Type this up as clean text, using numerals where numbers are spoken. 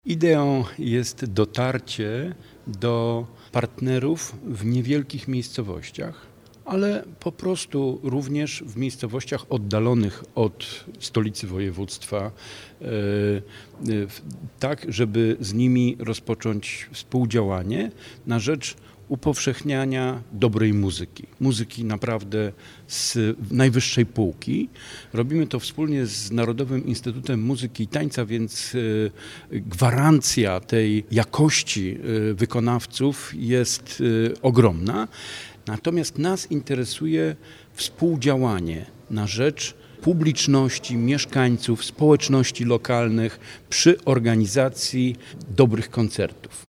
Ideą jest dotarcie do partnerów w niewielkich miejscowościach, ale po prostu również w miejscowościach oddalonych od stolicy województwa, tak żeby z nimi rozpocząć współdziałanie na rzecz upowszechniania dobrej muzyki. Muzyki naprawdę z najwyższej półki. Robimy to wspólnie z Narodowym Instytutem Muzyki i Tańca, więc gwarancja tej jakości wykonawców jest ogromna. Natomiast nas interesuje współdziałanie na rzecz publiczności, mieszkańców, społeczności lokalnych przy organizacji dobrych koncertów.